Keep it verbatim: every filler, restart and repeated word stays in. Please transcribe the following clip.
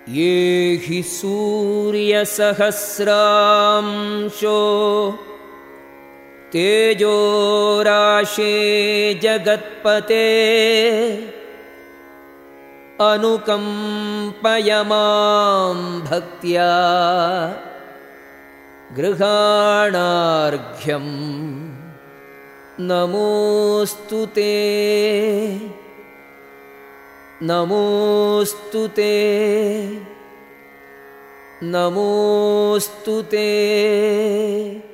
ये हि सूर्यसहस्रांशो तेजोराशे जगत्पते अनुकम्पय मां भक्त्या गृहाणार्घ्यं नमोऽस्तु ते नमोऽस्तु ते नमोऽस्तु ते।